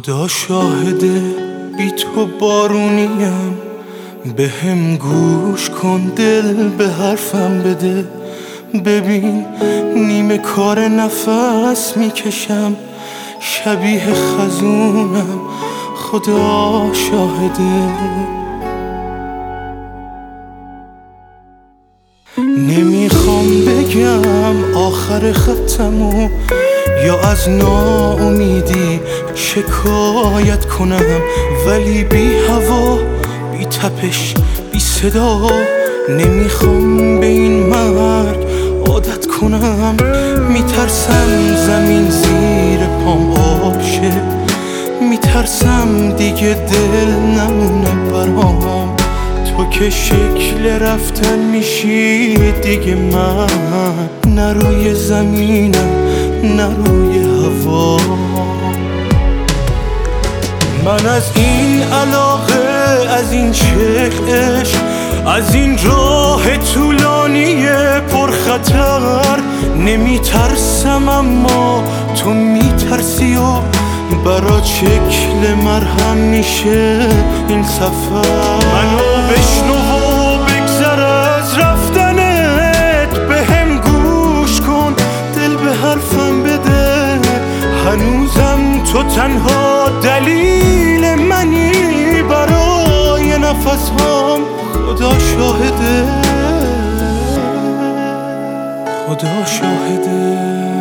خدا شاهده بی تو بارونیم، به هم گوش کن دل به حرفم بده. ببین نیمه کار نفس میکشم، شبیه خزونم، خدا شاهده. نمیخوام بگم آخر خطمو یا از ناامیدی شکایت کنم، ولی بی هوا، بی تپش، بی صدا نمیخوام به این مرگ عادت کنم. میترسم زمین زیر پام آب شه، میترسم دیگه دل نمونه برام. تو که شکل رفتن میشی دیگه، من نه روی زمینم نه روی هوا. من از این علاقه، از این شکل عشق، از این راه طولانی پرخطر نمیترسم، اما تو میترسی و برات شکل مرهم میشه این سفر. منو بشنو و بگذر از رفتنت، به هم گوش کن دل به حرفم بده. هنوزم تو تنها دلیل منی برای نفسهام، خدا شاهده، خدا شاهده،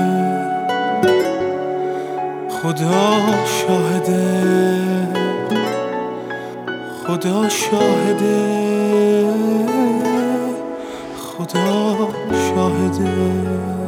خدا شاهده، خدا شاهده، خدا شاهده.